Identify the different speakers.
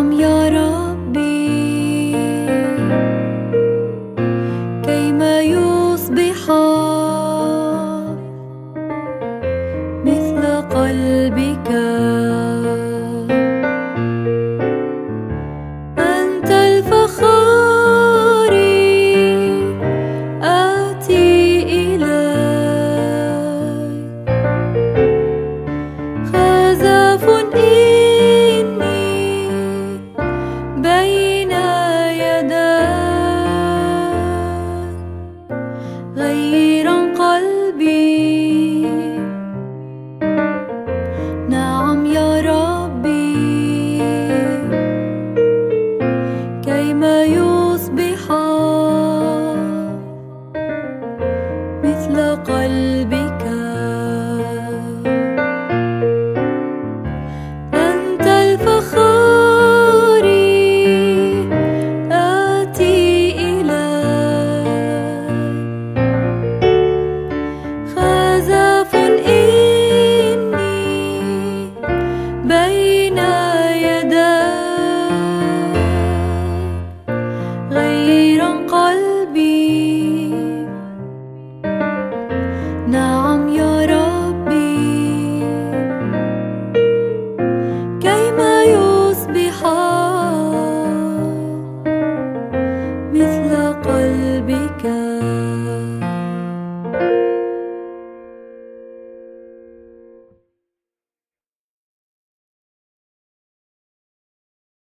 Speaker 1: نعم يا ربي، كيما يصبح مثل قلبك. أنت الفخار آتي إليك، خزف إني بين يديك، غيرا قلبي. نعم يا ربي، كيما يصبح مثل قلبك. أنت الفخار آتي إليك، خزف إني بين يديك، غيرا قلبي. نعم يا ربي، كيما يصبح مثل قلبك.